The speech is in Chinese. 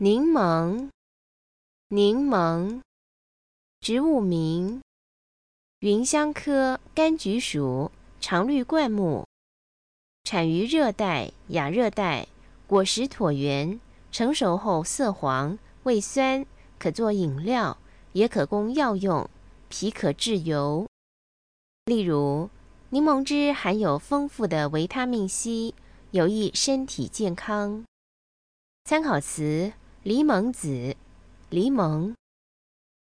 柠檬，柠檬，植物名：芸香科柑橘属常绿灌木，产于热带、亚热带，果实椭圆，成熟后色黄，味酸，可做饮料，也可供药用，皮可制油。例如，柠檬汁含有丰富的维他命 C， 有益身体健康。参考词：梨檬子、柠檬。